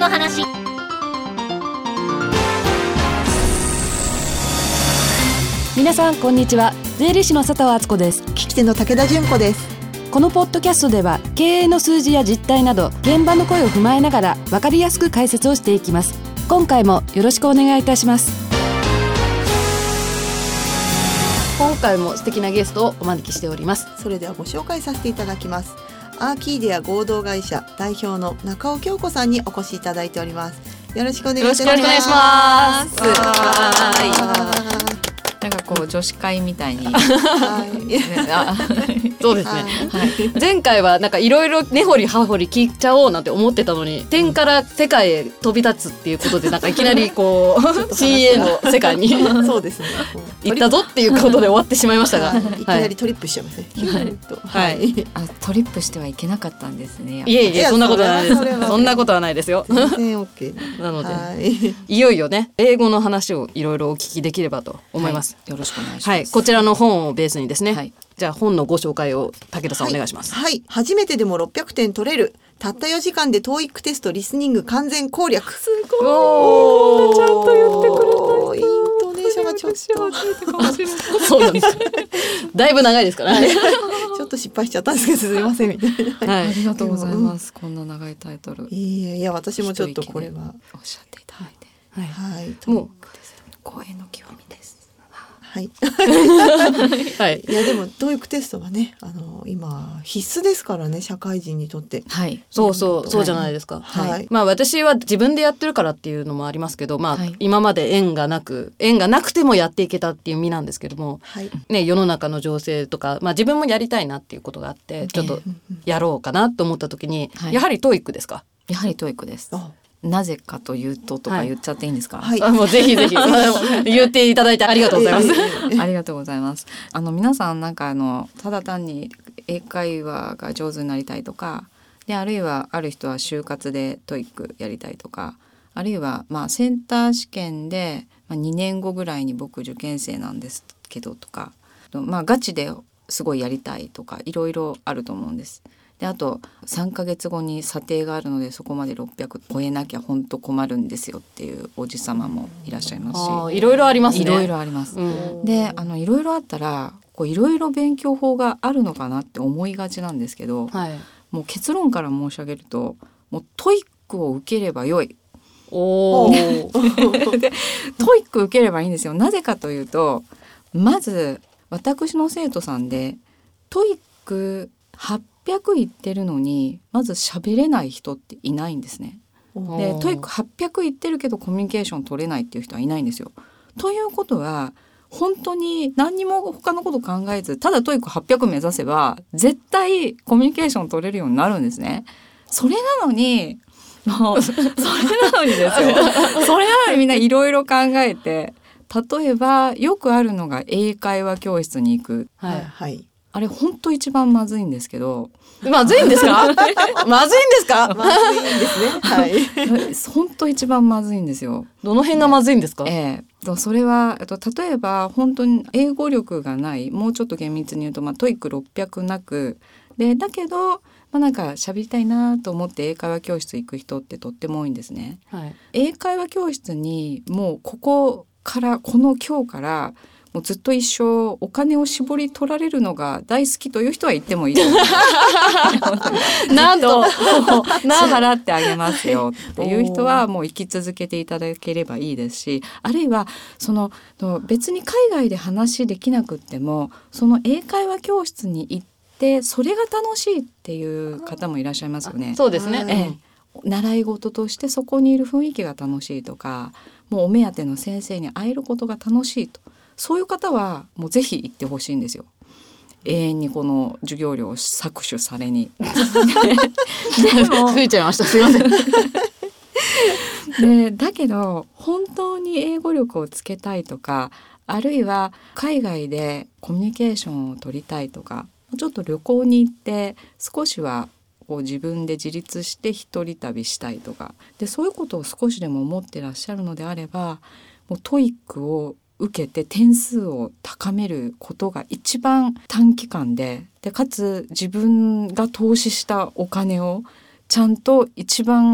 の話。 皆さんこんにちは。税理士の佐藤敦子です。 聞き手の武田純子です。 このポッドキャストでは経営の数字や実態など現場の声を踏まえながら分かりやすく解説をしていきます。今回もよろしくお願いいたします。今回も素敵なゲストをお招きしております。 それではご紹介させていただきます。アーキーデア合同会社代表の中尾京子さんにお越しいただいております。よろしくお願いいたします。 よろしくお願いします。 なんかこう女子会みたいにそうですね、前回はなんかいろいろ根掘り葉掘り聞いちゃおうなんて思ってたのに、点から世界へ飛び立つっていうことでなんかいきなりこうCA の世界にそうですね、 行ったぞっていうことで終わってしまいましたが、 いきなりトリップしちゃいますね。 トリップしてはいけなかったんですね。 いえいえ、そんなことはないです。そんなことはないですよ。 全然 OK なので、いよいよね英語の話をいろいろお聞きできればと思います。 よろしくお願いします。 こちらの本をベースにですね、じゃあ本のご紹介を武田さんお願いします。 初めてでも600点取れる、たった4時間で TOEIC テストリスニング完全攻略。 すごい、こんなちゃんと言ってくれた。 イントネーションがちょっとそうなんですだいぶ長いですからねちょっと失敗しちゃったんですけどすみませんみたいな、 ありがとうございます。こんな長いタイトル。 いや私もちょっとこれはおっしゃっていただいて、 もう光栄の極みです。 いやでもTOEICテストはね、今必須ですからね、社会人にとって。 そうじゃないですか。まあ私は自分でやってるからっていうのもありますけど、今まで縁がなくてもやっていけたっていう身なんですけども、世の中の情勢とか、自分もやりたいなっていうことがあって、ちょっとやろうかなと思った時に、やはりTOEICですか？ やはりTOEICです。なぜかというとか言っちゃっていいんですか？ もうぜひぜひ言っていただいてありがとうございますありがとうございます。皆さんなんかただ単に英会話が上手になりたいとかで、あるいはある人は就活でTOEICやりたいとか、あるいはセンター試験で2年後ぐらいに僕受験生なんですけどとか、ガチですごいやりたいとかいろいろあると思うんです。であと3ヶ月後に査定があるので、そこまで600超えなきゃ本当困るんですよっていうおじさまもいらっしゃいますし、 いろいろありますね。 いろいろあります、でいろいろあったらいろいろ勉強法があるのかなって思いがちなんですけど、もう結論から申し上げると、もうTOEICを受ければよい。でTOEIC受ければいいんですよ。なぜかというと、まず私の生徒さんでTOEIC800言ってるのにまず喋れない人っていないんですね。でTOEIC800言ってるけどコミュニケーション取れないっていう人はいないんですよ。ということは本当に何にも他のこと考えず、ただTOEIC800目指せば絶対コミュニケーション取れるようになるんですね。それなのにですよそれなのにみんないろいろ考えて、例えばよくあるのが英会話教室に行く、あれ本当一番まずいんですけど。 まずいんですか？まずいんですか？ まずいんですね。 本当一番まずいんですよ。 どの辺がまずいんですか？ それは例えば本当に英語力がない、もうちょっと厳密に言うとTOEIC600なくで、だけどなんか喋りたいなと思って英会話教室行く人ってとっても多いんですね。英会話教室にもうこの今日からもうずっと一生お金を絞り取られるのが大好きという人は言ってもいいと思うなんと払ってあげますよっていう人はもう生き続けていただければいいですし、あるいは別に海外で話できなくってもその英会話教室に行ってそれが楽しいっていう方もいらっしゃいますよね。 そうですね、 習い事としてそこにいる雰囲気が楽しいとか、もうお目当ての先生に会えることが楽しいと、そういう方はもうぜひ行ってほしいんですよ。永遠にこの授業料を搾取されに増えちゃいました、すいませんだけど本当に英語力をつけたいとか、あるいは海外でコミュニケーションを取りたいとか、ちょっと旅行に行って少しは自分で自立して一人旅したいとかで、そういうことを少しでも思ってらっしゃるのであれば、もうTOEICを受けて点数を高めることが一番短期間でかつ自分が投資したお金をちゃんと一番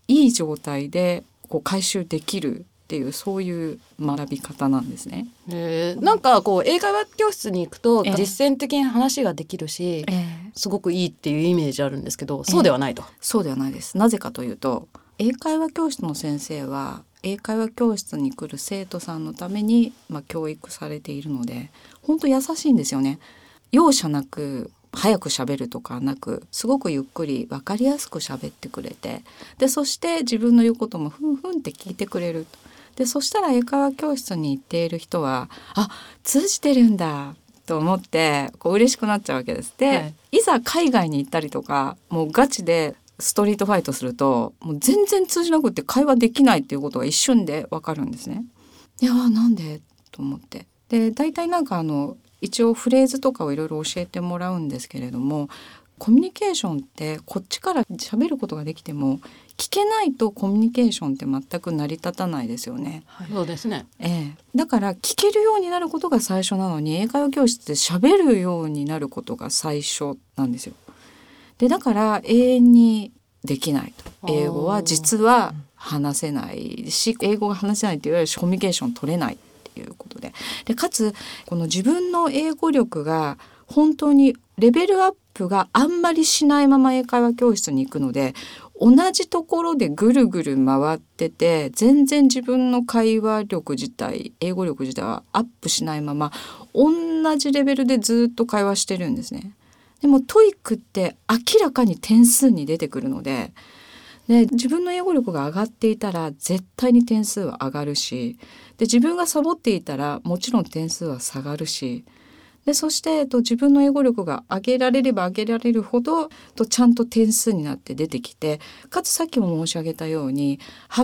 いい状態でこう回収できるっていう、そういう学び方なんですね。 なんかこう英会話教室に行くと実践的に話ができるし、すごくいいっていうイメージあるんですけど、そうではないと。 そうではないです。なぜかというと、英会話教室の先生は英会話教室に来る生徒さんのために、教育されているので、本当優しいんですよね。容赦なく早く喋るとかなく、すごくゆっくり分かりやすく喋ってくれて、でそして自分の言うこともふんふんって聞いてくれる。でそしたら英会話教室に行っている人は、通じてるんだと思ってこう嬉しくなっちゃうわけです。で、いざ海外に行ったりとか、もうガチでストリートファイトすると、もう全然通じなくて会話できないっていうことが一瞬でわかるんですね。いや、なんでと思って、で大体なんか一応フレーズとかをいろいろ教えてもらうんですけれども、コミュニケーションってこっちから喋ることができても聞けないとコミュニケーションって全く成り立たないですよね。 そうですね。 だから聞けるようになることが最初なのに、英会話教室って喋るようになることが最初なんですよ。でだから永遠にできないと。英語は実は話せないし、英語が話せないっていうよりコミュニケーション取れないっていうことで、かつこの自分の英語力が本当にレベルアップがあんまりしないまま英会話教室に行くので、同じところでぐるぐる回ってて、全然自分の会話力自体、英語力自体はアップしないまま同じレベルでずっと会話してるんですね。でもTOEICって明らかに点数に出てくるので、自分の英語力が上がっていたら絶対に点数は上がるし、で自分がサボっていたらもちろん点数は下がるし、でそして自分の英語力が上げられれば上げられるほどちゃんと点数になって出てきて、かつさっきも申し上げたように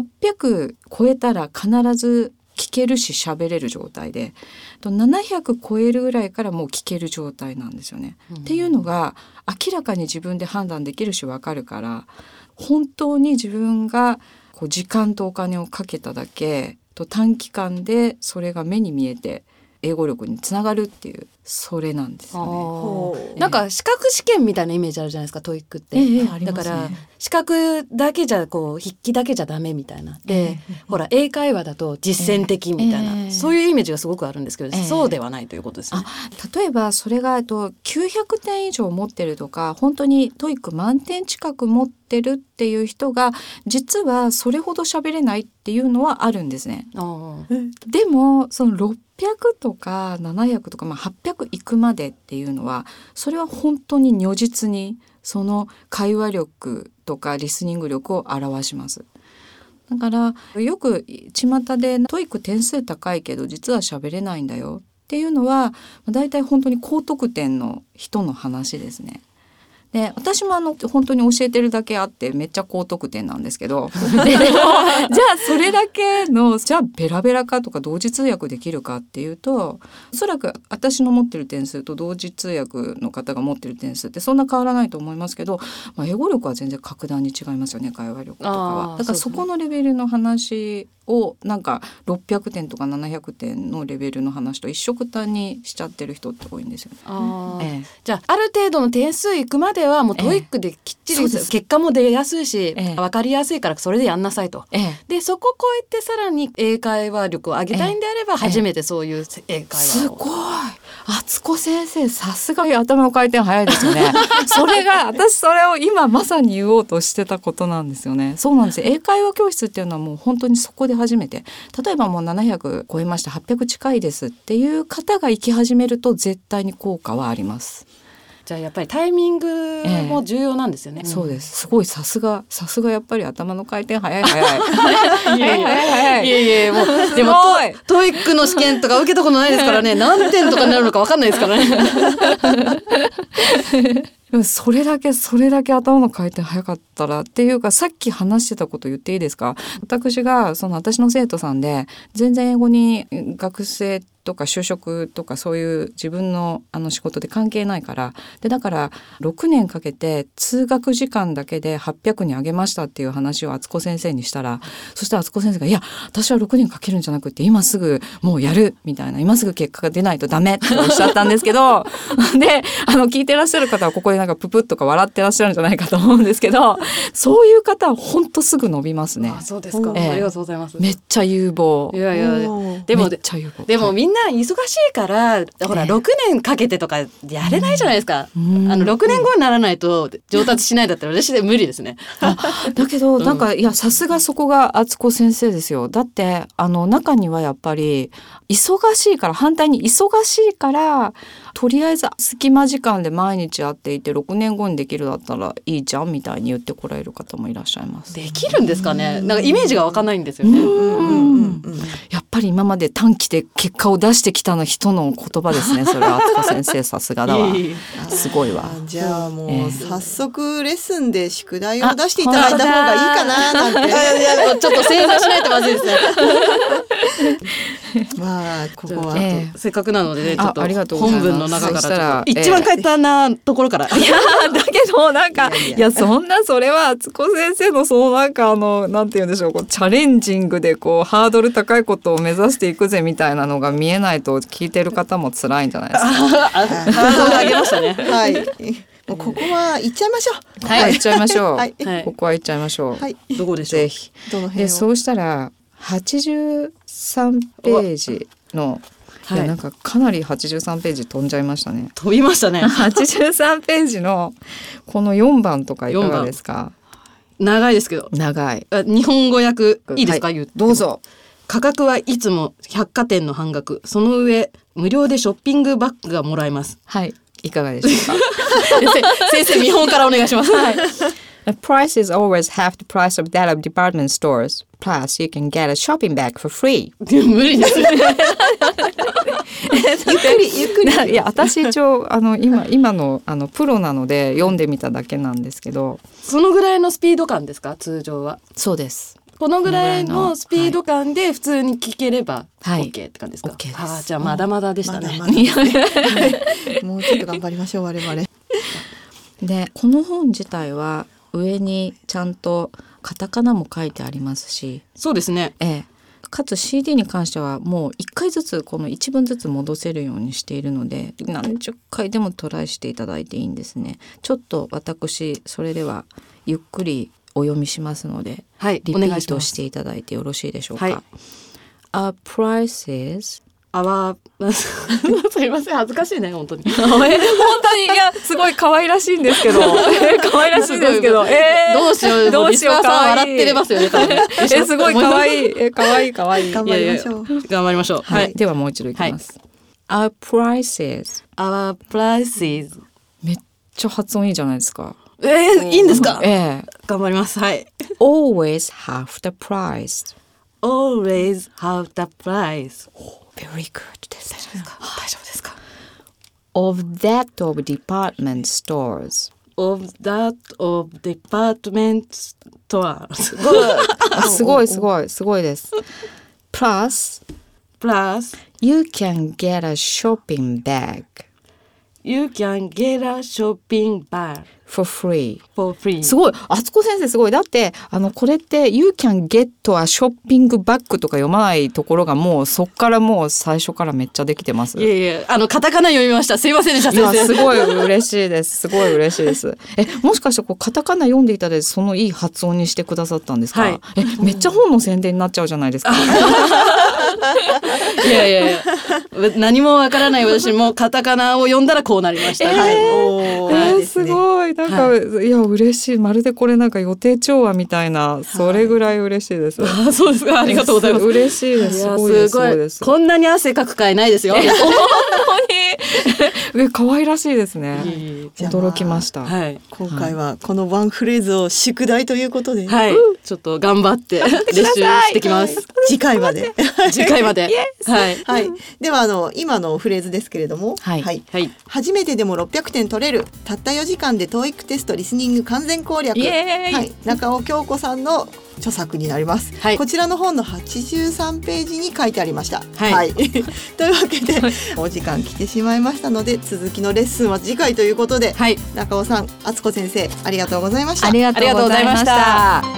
800超えたら必ず聞けるし喋れる状態で、700超えるぐらいからもう聞ける状態なんですよね。っていうのが明らかに自分で判断できるし分かるから、本当に自分が時間とお金をかけただけ短期間でそれが目に見えて英語力につながるっていう、それなんですよね。 なんか資格試験みたいなイメージあるじゃないですか、TOEICって、だから資格だけじゃ筆記だけじゃダメみたいなで、ほら英会話だと実践的みたいな、そういうイメージがすごくあるんですけど、そうではないということですね。 例えばそれが900点以上持ってるとか、本当にTOEIC満点近く持ってるっていう人が実はそれほど喋れないっていうのはあるんですね。でもその600とか700とか、800いくまでっていうのは、それは本当に如実にその会話力とかリスニング力を表します。だからよく巷でTOEIC点数高いけど実は喋れないんだよっていうのは、だいたい本当に高得点の人の話ですね。で私も本当に教えてるだけあってめっちゃ高得点なんですけどじゃあそれだけのじゃあベラベラかとか同時通訳できるかっていうと、おそらく私の持ってる点数と同時通訳の方が持ってる点数ってそんな変わらないと思いますけど、英語力は全然格段に違いますよね、会話力とかは。だからそこのレベルの話をなんか600点とか700点のレベルの話と一緒くたにしちゃってる人って多いんですよね。 じゃあある程度の点数いくまではもうTOEICできっちり結果も出やすいし、分かりやすいからそれでやんなさいと、でそこを超えてさらに英会話力を上げたいんであれば、初めてそういう英会話を、 すごい敦子先生、さすが頭の回転早いですよねそれが私それを今まさに言おうとしてたことなんですよね。そうなんです。英会話教室っていうのはもう本当にそこで初めて、例えばもう700超えました、800近いですっていう方が行き始めると絶対に効果はあります。 じゃあやっぱりタイミングも重要なんですよね。 そうです。すごいさすがやっぱり頭の回転早いいやもうでもTOEICの試験とか受けたことないですからね何点とかになるのか分かんないですからねそれだけ頭の回転早かったらっていうか、さっき話してたこと言っていいですか。私が私の生徒さんで全然英語に学生とか就職とかそういう自分の仕事で関係ないから、でだから6年かけて通学時間だけで800に上げましたっていう話を敦子先生にしたら、そしたら敦子先生がいや私は6年かけるんじゃなくて今すぐもうやるみたいな、今すぐ結果が出ないとダメっておっしゃったんですけどで聞いてらっしゃる方はここでなんかププッとか笑ってらっしゃるんじゃないかと思うんですけど、そういう方は本当すぐ伸びますね。 あ、そうですか、ありがとうございます。 めっちゃ有望。 いやいやでもでもみんな忙しいから、ほら6年かけてとかやれないじゃないですか。6年後にならないと上達しないだったら私で無理ですね。 だけどなんかいやさすがそこが敦子先生ですよ。だって中にはやっぱり忙しいから、反対に忙しいからとりあえず隙間時間で毎日会っていて6年後にできるだったらいいじゃんみたいに言ってこられる方もいらっしゃいます。 できるんですかね。なんかイメージが湧かないんですよね。 やっぱり今まで短期で結果を出してきた人の言葉ですね。それは敦子先生さすがだわ。すごいわ。 じゃあもう早速レッスンで宿題を出していただいた方がいいかななんて。いやちょっと正座しないとまずいですね。 まあここはせっかくなのでね、ちょっと本文の中から一番簡単なところから。 いやだけどなんかいやそんなそれは敦子先生のそのなんかなんて言うんでしょう、こうチャレンジングでこうハードル高いことを目指していくぜみたいなのが見えないと聞いてる方も辛いんじゃないですか。 ハードル上げましたね。 はい。もうここは行っちゃいましょう。 はい、行っちゃいましょう。 はい、 ここは行っちゃいましょう。 はい、 どこでしょう。 ぜひ。 どの辺を。 でそうしたら83ページの、いやなんかかなり83ページ飛んじゃいましたね。 飛びましたね。 83ページのこの4番とかいかがですか。 長いですけど。 長い。 日本語訳いいですか、 どうぞ。 価格はいつも百貨店の半額、その上無料でショッピングバッグがもらえます。 はい、いかがでしょうか。 先生見本からお願いします。はい。 The price is always half the price of that of department stores. Plus, you can get a shopping bag for free. 無理ですね。 ゆっくり。 いや、私一応今のプロなので読んでみただけなんですけど。 そのぐらいのスピード感ですか、通常は。 そうです。 このぐらいのスピード感で普通に聞ければ OK って感じですか。 OK です。 じゃあまだまだでしたね。 もうちょっと頑張りましょう我々。 で、この本自体は上にちゃんとカタカナも書いてありますし。 そうですね。 かつ CD に関してはもう1回ずつこの1文ずつ戻せるようにしているので、何十回でもトライしていただいていいんですね。ちょっと私それではゆっくりお読みしますので、 はい、 リピートしていただいてよろしいでしょうか。はい、Our pricesすいません、恥ずかしいね本当に。本当にいやすごい可愛らしいんですけど、可愛らしいんですけど、どうしようどうしよう、笑ってれますよね。 すごい可愛い、可愛い可愛い。 頑張りましょう。 頑張りましょう。 はい、ではもう一度いきます。Our prices めっちゃ発音いいじゃないですか。 いいんですか。頑張ります。はい。 Always half the price. Always half the price. Very good です。 大丈夫ですか。 Of that of department stores. Of that of department stores. すごいすごいすごいです。Plus, you can get a shopping bag. You can get a shopping bag for free. すごい、敦子先生すごい。だってこれって You can get a shopping bag とか読まないところがもうそっからもう最初からめっちゃできてます。 いやカタカナ読みました。すいませんでした。先生。 すごい嬉しいです。すごい嬉しいです。もしかしてカタカナ読んでいただいてそのいい発音にしてくださったんですか。はい、めっちゃ本の宣伝になっちゃうじゃないですか。 いや何もわからない私もカタカナを読んだらこうなりました。 すごいなんか、いや嬉しい。まるでこれなんか予定調和みたいな、それぐらい嬉しいです。 そうですか。ありがとうございます。 嬉しいです。すごいです。 こんなに汗かく回ないですよ。本当に可愛らしいですね。驚きました。 今回はこのワンフレーズを宿題ということで、 ちょっと頑張って練習してきます。 次回まで。 次回まで。 はい。では今のフレーズですけれども、は初めてでも600点取れる、たった4時間で TOEIC テストリスニング完全攻略、はい、中尾京子さんの著作になります、はい、こちらの本の83ページに書いてありました、はいはい、というわけでお時間来てしまいましたので、続きのレッスンは次回ということで、はい、中尾さん、敦子先生、ありがとうございました。 ありがとうございました。